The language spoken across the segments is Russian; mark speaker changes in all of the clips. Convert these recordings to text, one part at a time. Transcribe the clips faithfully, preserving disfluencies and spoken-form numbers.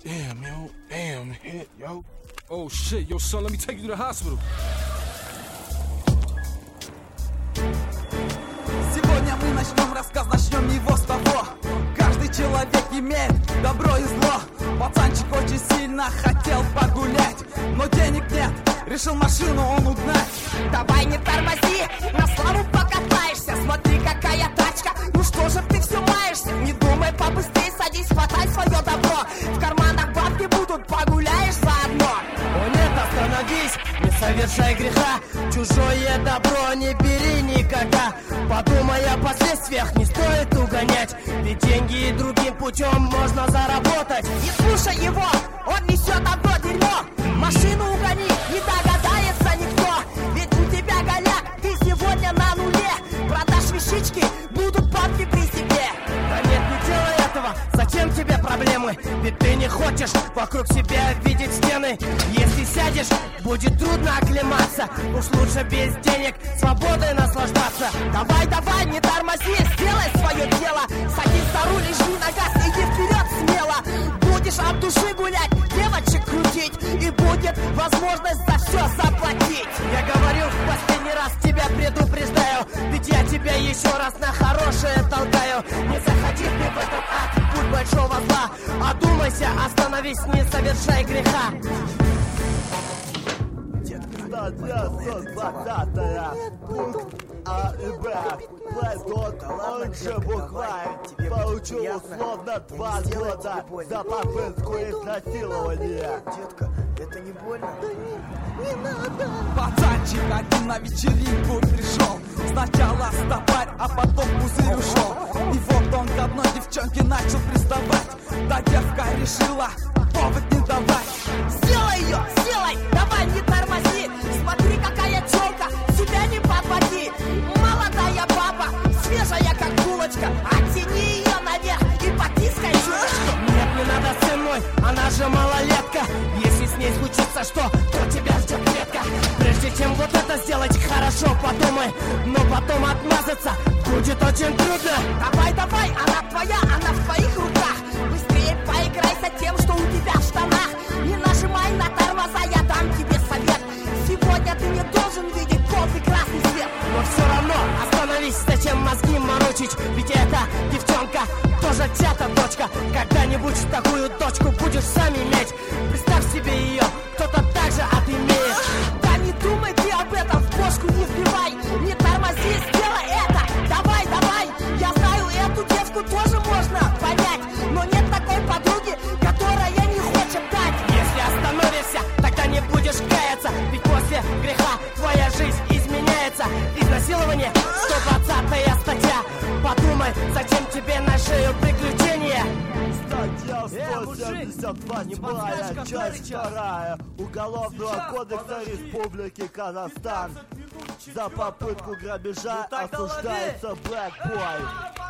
Speaker 1: Damn, yo. Damn, hit, yo. Oh, shit. Yo, son, let me take you to the hospital.
Speaker 2: Сегодня мы начнем рассказ, начнем его с того. Каждый человек имеет добро и зло. Пацанчик очень сильно хотел погулять, но денег нет, решил машину он угнать.
Speaker 3: Давай не тормози, на славу покатаешься. Смотри, какая тачка, ну что же ты все маешься? Не думай, побыстрей садись, хватай свое добро. В карманах бабки будут, погуляешь заодно.
Speaker 4: О нет, остановись, не совершай греха. Чужое добро не бери никогда. Подумай о последствиях, не стоит угонять. Ведь деньги другим путем можно заработать.
Speaker 3: Не слушай его, он несет одно дерьмо. Машину угони, не догадается никто. Ведь у тебя голяк, ты сегодня на нуле. Продашь вещички, будут бабки при себе.
Speaker 4: Да нет, не делай этого, зачем тебе проблемы? Ведь ты не хочешь вокруг себя видеть стены. Если сядешь, будет трудно оклематься. Уж лучше без денег свободой наслаждаться.
Speaker 3: Давай, давай, не тормози, сделай свое дело. Садись за руль, жми на газ, иди вперед смело. Будешь от души гулять, девочек крутить, и будет возможность за все заплатить.
Speaker 4: Я говорю в последний раз, тебя предупреждаю. Ведь я тебя еще раз на хорошее толкаю. Не заходи ты в этот ад, путь большого зла. Одумайся, остановись, не совершай греха.
Speaker 5: Статья сто двадцатая, пункт А и Б. Плэдок, он же букварь, получил условно два года за попытку изнасилования.
Speaker 6: Детка, это не больно?
Speaker 2: Да не, не надо. Пацанчик один на вечеринку пришел. Сначала стопарь, а потом пузырь ушел. И вот он к одной девчонке начал приставать. Да девка решила повод не давать.
Speaker 3: Сделай ее, сделай, давай не тормози. Смотри, какая тёлка, себя не подводи. Молодая баба, свежая как булочка. Оттяни ее наверх и потискай чулочку.
Speaker 4: Нет, не надо, сын мой, она же малолетка. Если с ней случится что, то тебя ждет клетка. Прежде чем вот это сделать, хорошо подумай. Но потом отмазаться будет очень трудно.
Speaker 3: Давай, давай, она твоя, она в твоих руках. Быстрее поиграйся тем, что у тебя в штанах. Не нажимай на тормоза, я дам тебе совет. Сегодня ты не должен видеть желтый красный свет.
Speaker 4: Но все равно остановись, зачем мозги морочить? Ведь эта девчонка тоже чья-то дочка. Когда-нибудь такую дочку будешь сам иметь. Представь себе ее, кто-то так же отымеет.
Speaker 3: Да не думай ты об этом, в бошку не вбивай. Не тормози, сделай это. Давай, давай, я знаю, эту девку тоже можно понять. Но нет такой подруги, которая не хочет дать.
Speaker 4: Если остановишься, тогда не будешь каяться. Ведь после греха твоя жизнь изменяется. Изнасилование, сто двадцатая статья. Подумай, зачем тебе на шею приключения?
Speaker 5: Статья сто семьдесят восьмая, часть вторая Уголовного кодекса Республики Казахстан. За попытку грабежа осуждается Black Boy.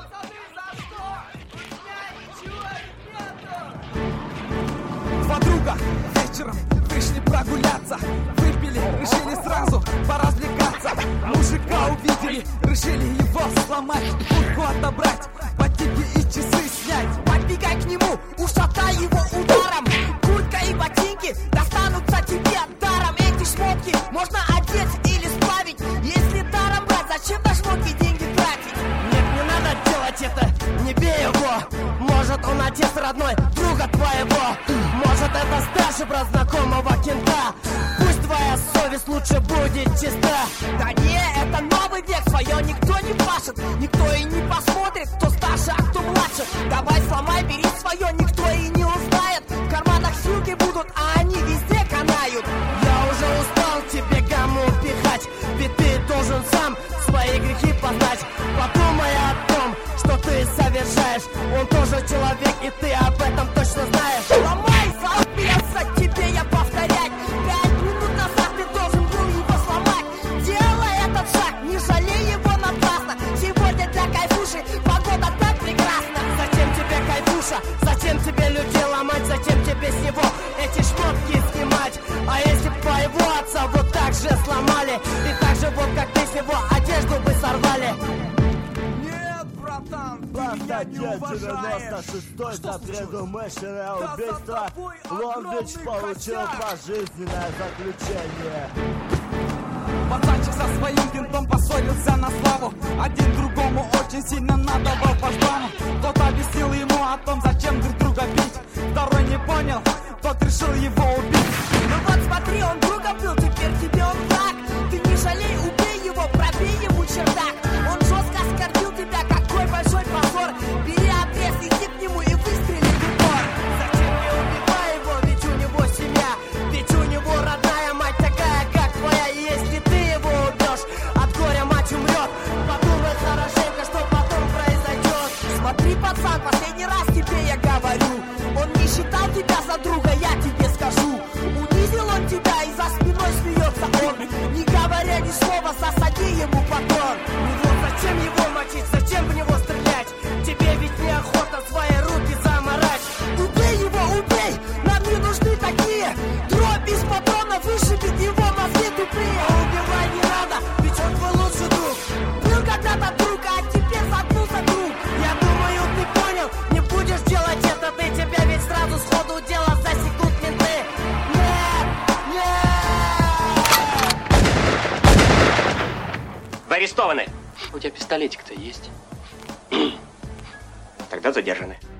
Speaker 2: Два друга вечером вышли прогуляться. Выпили, решили сразу поразвлекаться. Мужика увидели, решили его сломать. Куртку отобрать, ботинки и часы снять.
Speaker 3: Подбегай к нему, ушатай его ударом. Куртка и ботинки достанутся тебе даром. Эти шмотки можно одеть или сплавить. Если даром брать, зачем на шмотки деньги тратить?
Speaker 4: Нет, не надо делать это, не бей его. Может, он отец родной, друга твоего. Может, это старший брат знакомого кента. Пусть твоя совесть лучше будет чиста.
Speaker 3: Да не, это новый век, свое никто не пашет. Никто и не посмотрит, кто старше, а кто младше. Давай сломай, бери свое, никто и не узнает. В карманах ссылки будут, а они везде канают.
Speaker 4: Я уже устал тебе гамму пихать. Ведь ты должен сам свои грехи познать. Подумай о том, что ты совершаешь. Он тоже человек, и ты об этом точно знаешь.
Speaker 3: Ломай, соответственно, тебе я повторять. Пять минут назад ты должен был его сломать. Делай этот шаг, не жалей его напрасно. Сегодня для кайфуши погода так прекрасна.
Speaker 4: Зачем тебе кайфуша? Зачем тебе людей ломать? Зачем тебе с него эти шмотки снимать? А если бы твоего отца вот так же сломали, и так же вот как ты с него одежду бы сорвали?
Speaker 2: Нет, братан,
Speaker 5: По статье девяносто шестой за предумышленное убийство Ломбич получил пожизненное заключение.
Speaker 2: Пацанчик со своим винтом поссорился на славу. Один другому очень сильно надавал по жбану. Кто-то объяснил ему о том, зачем друг друга бить. Второй не понял, тот решил его убить.
Speaker 3: Ну вот смотри, он друга был, теперь тебе он враг. Ты не жалей, убей его, пробей ему чердак. Он жестко оскорбил тебя, какой большой позор. Бери обрез, иди к нему и выстрели в упор.
Speaker 4: Зачем не убивай его, ведь у него семья. Ведь у него родная мать такая, как твоя. И если ты его убьешь, от горя мать умрет. Подумай хорошенько, что потом произойдет.
Speaker 3: Смотри, пацан, последний раз тебе я говорю. Он не считал тебя за друга, я тебе скажу. Унизил он тебя и за спиной смеется он. Не говоря ни слова, засади ему патрон.
Speaker 4: Ну вот зачем его мочить, зачем в него стрелять? Тебе ведь неохота свои руки заморать.
Speaker 3: Убей его, убей! Нам не нужны такие! Дробь из патрона вышибет его мозги тупые!
Speaker 4: А убивай не надо, ведь он твой лучший друг.
Speaker 3: Был когда-то друг, а теперь загнулся друг.
Speaker 4: Я думаю, ты понял, не будешь делать это ты. Тебя ведь сразу сходу дело засекут менты. Нет, нет!
Speaker 7: Вы арестованы.
Speaker 8: У тебя пистолетик-то есть?
Speaker 7: Тогда задержаны.